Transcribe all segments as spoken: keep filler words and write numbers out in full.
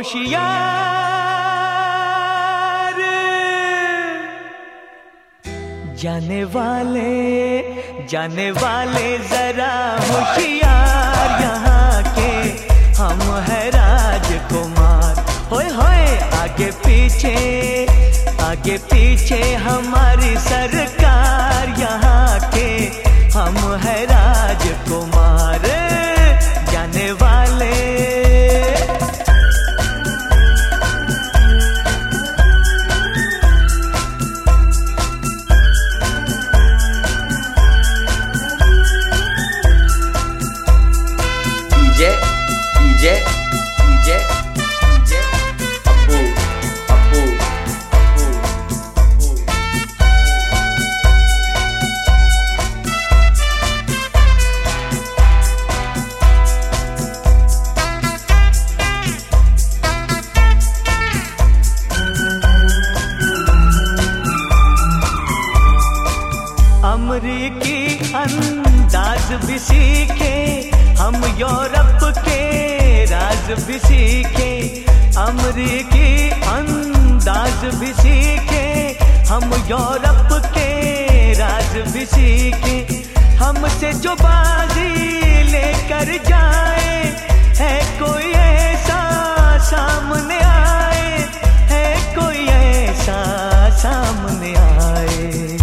होशियार। जाने वाले जाने वाले जरा होशियार, यहाँ के हम है राजकुमार। होए होए आगे पीछे आगे पीछे हमारी सरकार, यहाँ के हम है राजकुमार। जाने वाले DJ DJ DJ DJ Appu Appu Appu Appu. अमरीकी अंदाज भी सीखे, हम यूरोप के राज भी सीखे। अमरीकी अंदाज भी सीखे, हम यूरोप के राज भी सीखे। हमसे जो बाजी लेकर जाए, है कोई ऐसा सामने आए, है कोई ऐसा सामने आए।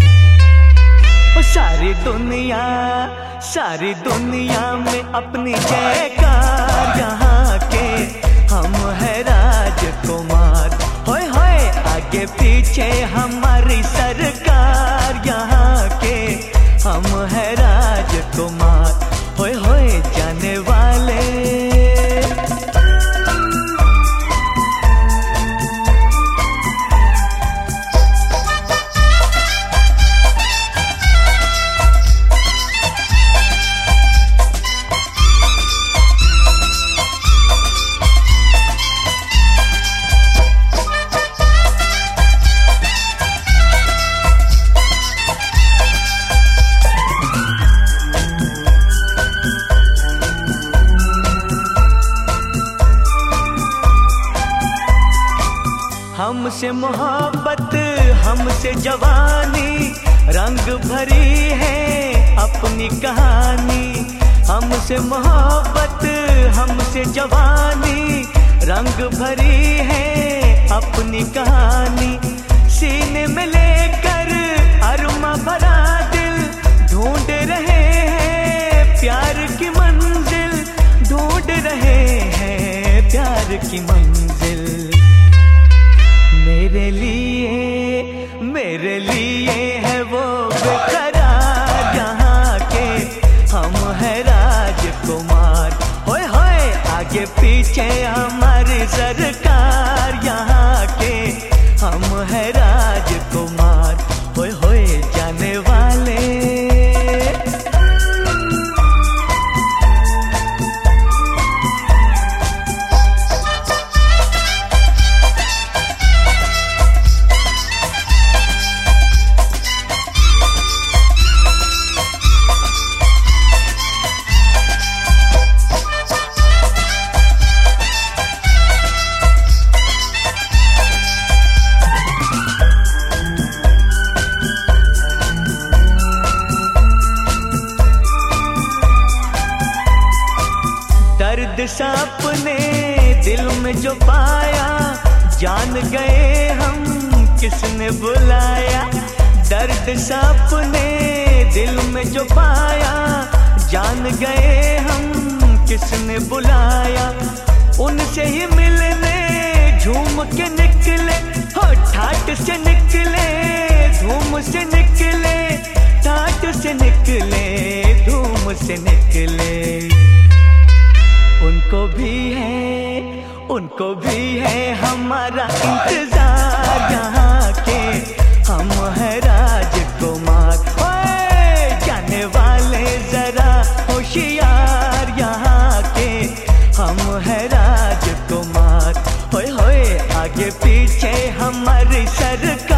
सारी दुनिया सारी दुनिया में अपनी जयकार, यहाँ के हम है राजकुमार। होए होए आगे पीछे हमारी सरकार, यहाँ के हम है राजकुमार। होए होए जाने वाले हमसे मोहब्बत हमसे जवानी, रंग भरी है अपनी कहानी। हमसे मोहब्बत हमसे जवानी, रंग भरी है अपनी कहानी। सीने में लेकर अरमा भरा दिल, ढूंढ रहे हैं प्यार की मंजिल, ढूंढ रहे हैं प्यार की मंजिल। मेरे लिए मेरे लिए है वो बेकरार, यहाँ के हम है राजकुमार। होए होए आगे पीछे हमारी सरकार, यहाँ के हम है राजकुमार। होए होए जाने वाले दर्द सपने दिल में जो पाया, जान गए हम किसने बुलाया। दर्द सपने दिल में जो पाया, जान गए हम किसने बुलाया। उनसे ही मिलने झूम के निकले, हो ठाट से निकले धूम से निकले, ठाट से निकले धूम से निकले। उनको भी है उनको भी है हमारा इंतजार, यहाँ के हम है राजकुमार। ओए जाने वाले जरा होशियार, यहाँ के हम है राजकुमार। होए होए आगे पीछे हमारी सरकार।